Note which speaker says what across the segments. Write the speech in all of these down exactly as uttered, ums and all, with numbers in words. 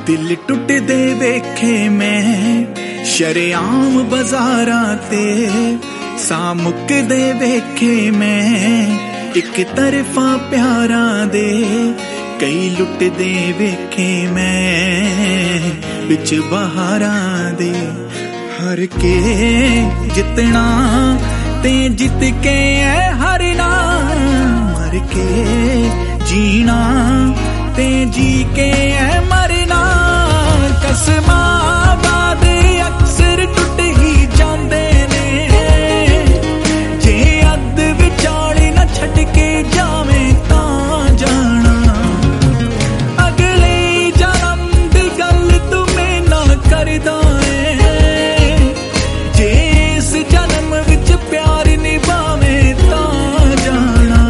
Speaker 1: दिल टुटदे वेखे मैं शरेआम बाजारां ते, सा मुकदे वेखे मैं एक तरफा प्यारां दे, कई लुटदे वेखे मैं बिच बहारां दे। हर के जितना ते जित के हरना, मर के जीना ते जी के मरना। कसमां वादे अक्सर टुट ही जांदे ने, जे अद विचाले न छड्ड के जावे तां जाना। अगले जन्म दी गल तू मैं ना करदा ऐ, जे इस जन्म विच प्यार निभावे तां जाना।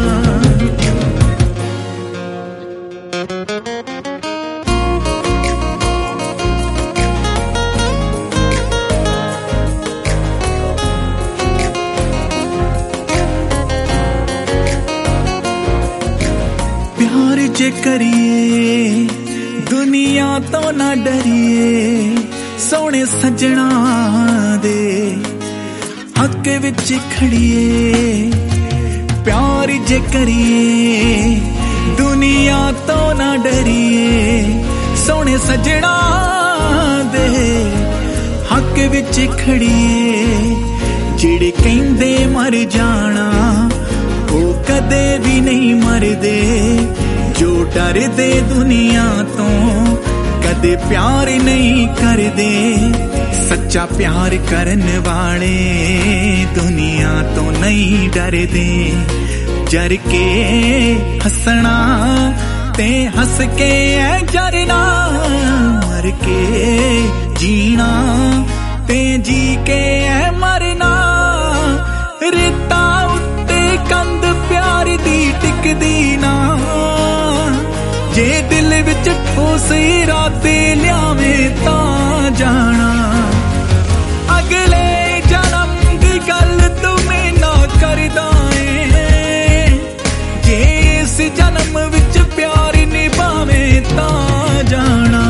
Speaker 1: प्यार जे करिए दुनिया तो ना डरिए, सोने सजना दे हक विच खड़िए। प्यार जे करिए दुनिया तो ना डरिए, सोने सजना दे हक विच खड़िए। जिहड़े कहंदे मर जाना वो कदे भी नहीं मरदे, जो डरदे दुनिया तो कदे प्यार नहीं करदे। सच्चा प्यार करन वाले दुनिया तो नहीं डरदे। जर के हसना ते हस के जरना, मर के जीना ते जी के मरना। रेता उत्ते कंद प्यार दी टिकदी ना, जे दिल विच ठोस इरादे लियावे तां जाना। अगले जन्म दी गल तू मैं ना करदा ऐ, जे इस जन्म विच प्यार निभावे तां जाना।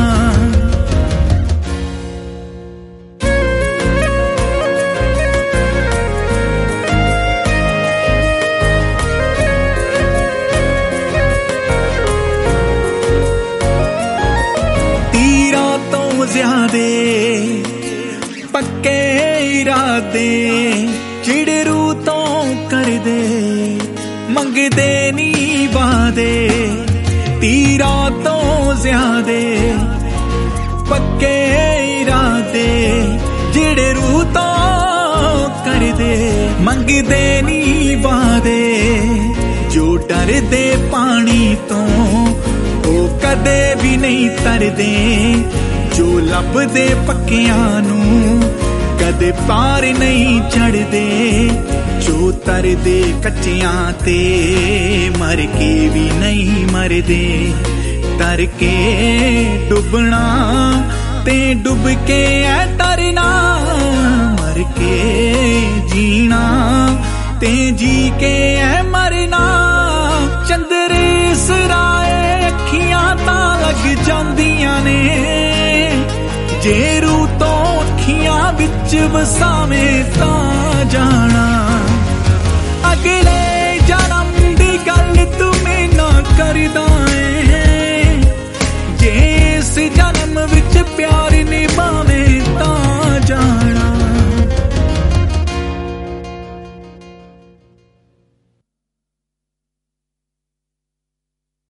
Speaker 1: ज्यादे पक्के इरादे चिड़े रू तो कर दे, मंगदे नी वादे। तीरा तो ज्यादे पक्के इरादे चिड़े रू तो कर दे, मंगदे नी वादे। जो डर दे पानी तो वो कदे भी नहीं तरदे, जो लभदे पक्कियां नूं कदे पार नहीं चढ़दे। जो तरदे कच्चियां ते मर के भी नहीं मरदे। तर के डुबना ते डुब के तरना, मर के जीना ते जी के मरना। चंद्रे सराए अखियां तां लग जांदियां ने, जे रू तो अखियां विच वसावे तां जाना।